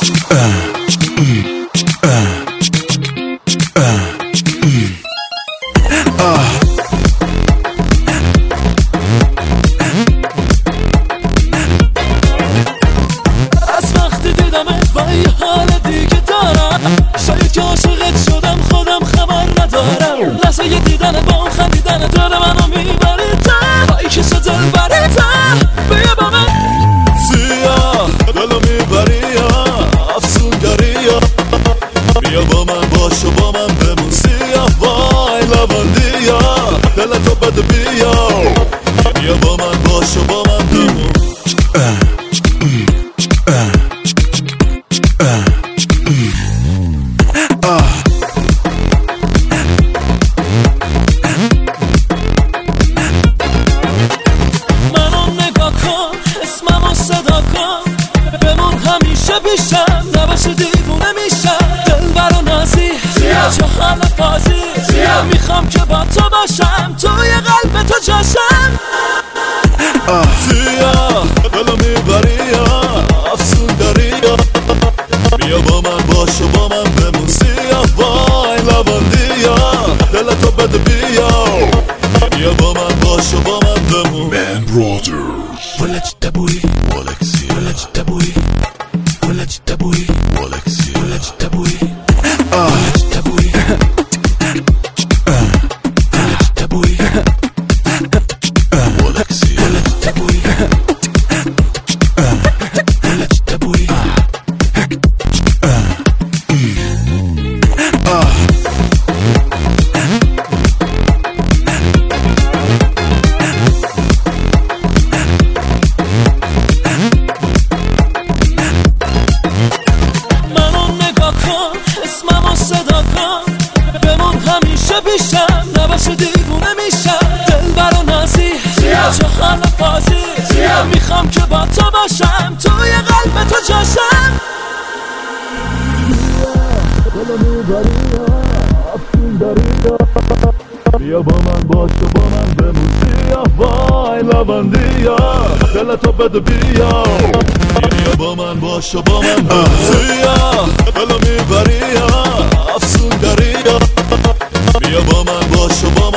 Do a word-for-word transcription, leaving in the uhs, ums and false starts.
از وقتی دیدمت با یه حال دیگه دارم، شاید که عاشقت شدم خودم خبر ندارم. لحظه یه دیدن با اون خندیدن دل منو میبری تا هایی که شد دل بری تا بیا با من سیاه دلو میبری یا افسونگری یا بیا با من باش و با من بمون سیاه وای لبندی یا دلتو بده بیا بیا با من باش و با من بمون پیشم نباشه دیوونه میشم دل برا نازی جهان فازی میخوام که با تو باشم توی قلب تو جاشم سیاه دلو میبری یا افسون داری یا بیا با من باش و با من بمون سیاه وای لبندی یا دلتو بده بیا بیا با من باش و با من بمون Man Brothers ولج تبوی Alexia ولج تبوی ولج تبوی Alexia ولج تبوی ولج تبوی ولج تبوی Alexia ولج تبوی ولج تبوی پیشم نباشه دیوونه میشم دل برا نازی جهان فازی میخوام که با تو باشم توی قلب تو جاشم بیا با من باش و با من بمون سیاه وای لبندی یا دلتو بده بیا بیا با من باش و با من بمون سیاه دلو میبری یا افسون داری یا بیا با من باش و با من